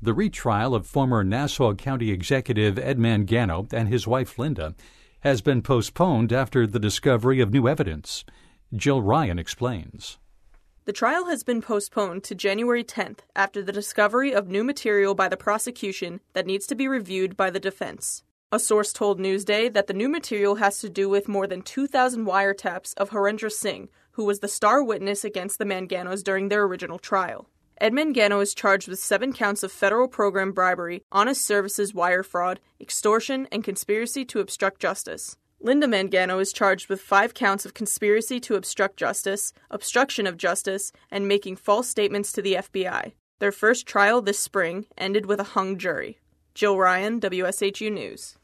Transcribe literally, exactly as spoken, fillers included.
The retrial of former Nassau County Executive Ed Mangano and his wife Linda has been postponed after the discovery of new evidence. Jill Ryan explains. The trial has been postponed to January tenth after the discovery of new material by the prosecution that needs to be reviewed by the defense. A source told Newsday that the new material has to do with more than two thousand wiretaps of Harendra Singh, who was the star witness against the Manganos during their original trial. Ed Mangano is charged with seven counts of federal program bribery, honest services wire fraud, extortion, and conspiracy to obstruct justice. Linda Mangano is charged with five counts of conspiracy to obstruct justice, obstruction of justice, and making false statements to the F B I. Their first trial this spring ended with a hung jury. Jill Ryan, W S H U News.